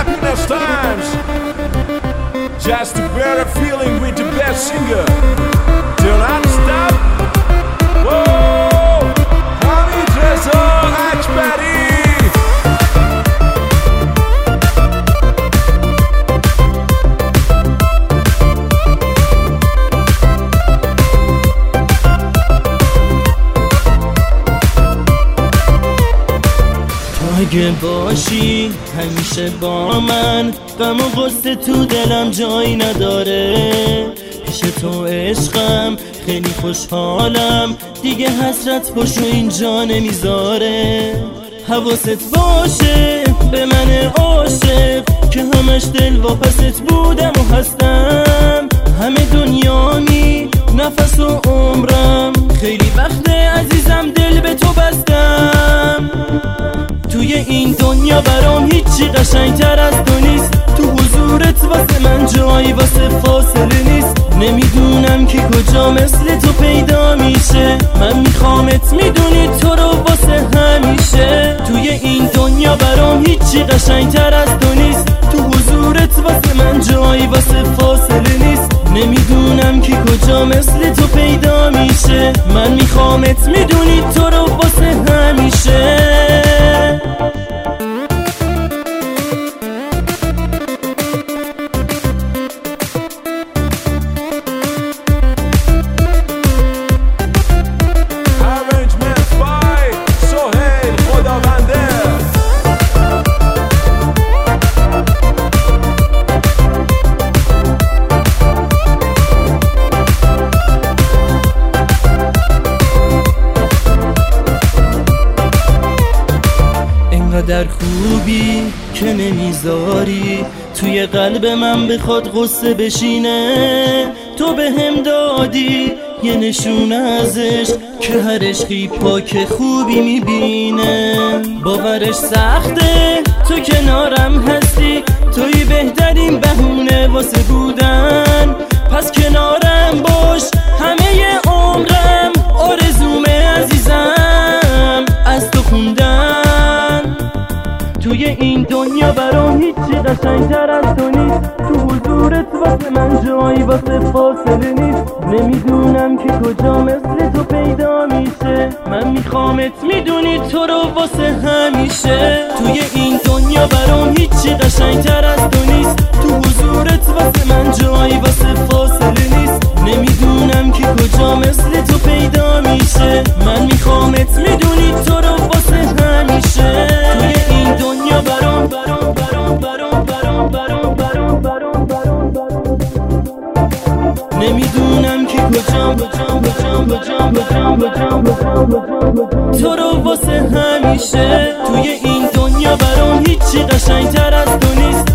happiness times. Just a better feeling with the best singer. Do not stop. Whoa, Hamid Reza Akbari. اگه باشی همیشه با من، غم و غصه تو دلم جایی نداره. پیش تو عشقم خیلی خوشحالم، دیگه حسرت پشو اینجا نمیذاره. حواست باشه به من عاشق که همش دل واپست بودم و هستم. همه دنیامی نفس و عمرم، خیلی وقت عزیزم دل به تو بستم. توی این دنیا برام هیچی قشنگتر از تو نیست، تو حضورت واسه من جایی واسه فاصله نیست. نمیدونم که کجا مثل تو پیدا میشه، من میخوامت میدونی تو رو واسه همیشه. توی این دنیا برام هیچی قشنگتر از تو نیست، تو حضورت واسه من جایی واسه فاصله نیست. نمیدونم که کجا مثل تو پیدا میشه، من میخوامت میدونی تو رو واسه همیشه. در خوبی که نمیذاری توی قلب من بخواد غصه بشینه. تو به هم دادی یه نشونه ازش که هر عشقی پاک خوبی میبینه. باورش سخته تو کنارم هستی، توی بهترین بهونه واسه بودن. پس کنارم باش همه عمرم، آرزومه عزیزم از تو خوندن. توی این دنیا برام هیچی قشنگتر از تو نیست، تو حضورت واسه من جایی واسه فاصله نیست. نمیدونم که کجا مثل تو پیدا میشه، من میخوامت میدونی تو رو واسه همیشه. توی این دنیا برام هیچی قشنگتر از تو نیست، تو حضورت واسه من جایی واسه فاصله نیست. نمیدونم که کجا مثل تو پیدا میشه، من میخوامت میدونی تو رو واسه همیشه. توی این دنیا برام نمیدونم که کجا تو رو واسه همیشه. توی این دنیا برام هیچی قشنگتر از تو نیست،